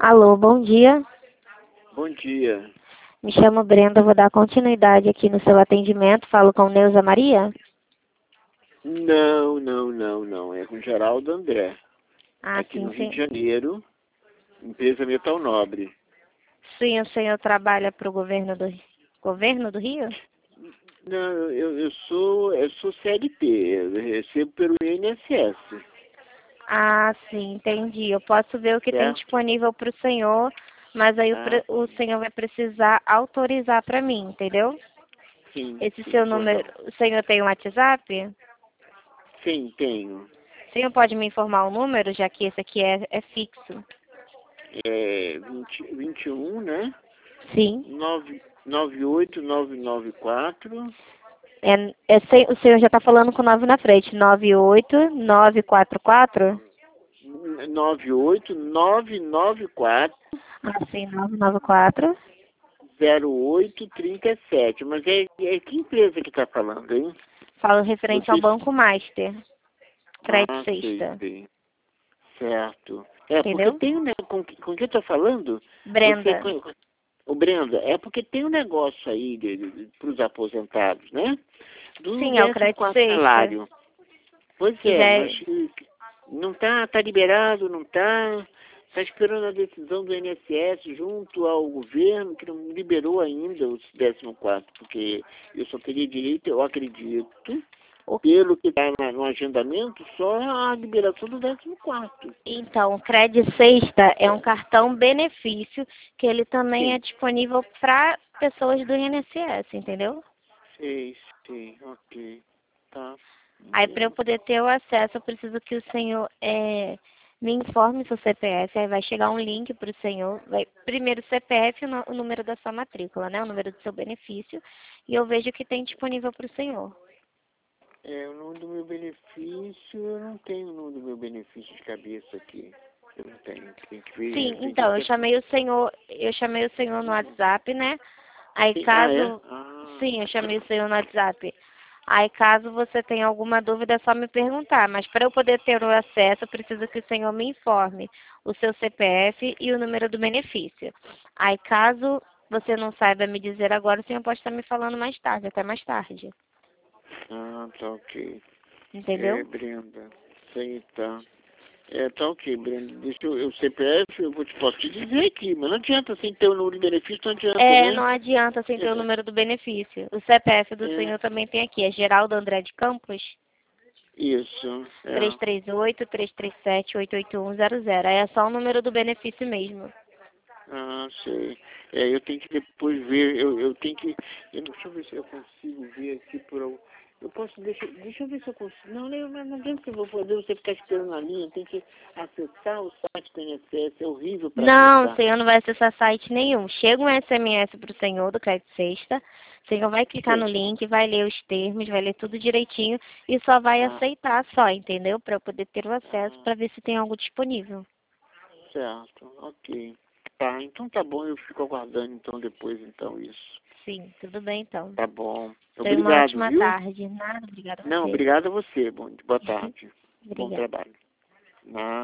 Alô, bom dia. Bom dia. Me chamo Brenda, vou dar continuidade aqui no seu atendimento. Falo com Neuza Maria? Não. É com Geraldo André. Ah, Aqui sim, no Rio de sim. Janeiro, empresa Metal Nobre. Sim, o senhor trabalha para o governo do Rio? Não, eu sou CLT, eu recebo pelo INSS, Ah, sim, entendi. Eu posso ver o que tem certo? disponível para o senhor, mas aí Ah, o sim. senhor vai precisar autorizar para mim, entendeu? Sim, Esse sim, seu pois número, não. o senhor tem um WhatsApp? Sim, tenho. O senhor pode me informar o número, já que esse aqui é fixo? É 21, né? Sim. 998-994. O senhor já está falando com 9 na frente. 98944? 98994. Ah, sim, 994. 0837. Mas é que empresa que está falando, hein? Falo referente ao Vocês. Banco Master. Crédito Ah, sei, Sexta. sei. Certo. É, porque Entendeu? tem um negócio. Com quem eu tô falando? Você. Brenda. O Brenda, é porque tem um negócio aí para os aposentados, né? Do Sim, é o Crédito 14º Sexta. salário. Pois Que é, já mas não tá liberado, não tá. Está esperando a decisão do INSS junto ao governo, que não liberou ainda o 14º, porque eu só teria direito, eu acredito, o- pelo que está no agendamento, só a liberação do 14º. Então, o Crédito Sexta é um cartão benefício que ele também é Sim, disponível para pessoas do INSS, entendeu? sei, ok, tá. Aí, para eu poder ter o acesso, eu preciso que o senhor me informe seu CPF. Aí vai chegar um link para o senhor. Primeiro o CPF e o número da sua matrícula, né? O número do seu benefício. E eu vejo o que tem disponível para o senhor. É, o nome do meu benefício, eu não tenho o nome do meu benefício de cabeça aqui. Eu não tenho, tem que ver, Sim, eu tenho que então, até... eu chamei o senhor no WhatsApp, né? Aí Ah, é? caso, sim, eu chamei o senhor no WhatsApp. Aí caso você tenha alguma dúvida, é só me perguntar. Mas para eu poder ter o acesso, eu preciso que o senhor me informe o seu CPF e o número do benefício. Aí caso você não saiba me dizer agora, o senhor pode estar me falando mais tarde, até mais tarde. Tá ok. É, Entendeu? Brenda, sei, tá. É, tá ok, Brenda. Deixa eu, o CPF, posso te dizer aqui, mas não adianta, sem ter o número de benefício, não adianta, É, né? não adianta sem ter o É, número do benefício. O CPF do é, senhor também tem aqui, é Geraldo André de Campos. isso, é. 338-337-88100. Aí é só o número do benefício mesmo. Ah, sei. É, eu tenho que depois ver, eu tenho que. Deixa eu ver se eu consigo ver aqui por algum. Eu posso, deixa eu ver se eu consigo. Não adianta que eu vou poder você ficar esperando na linha, tem que acessar o site do INSS, é horrível para Não, o acessar. senhor não vai acessar site nenhum. Chega um SMS para o senhor do Crédito Sexta. O senhor vai clicar no Sim. link, vai ler os termos, vai ler tudo direitinho e só vai Ah, aceitar só, entendeu? Para eu poder ter o acesso ah, para ver se tem algo disponível. certo, ok. Tá, então tá bom, eu fico aguardando então depois então isso. Sim, tudo bem então. Tá bom. Tenha uma Obrigado, ótima viu? tarde. Nada, obrigada a Não, você. obrigado a você. Boa tarde. Bom Obrigada. trabalho.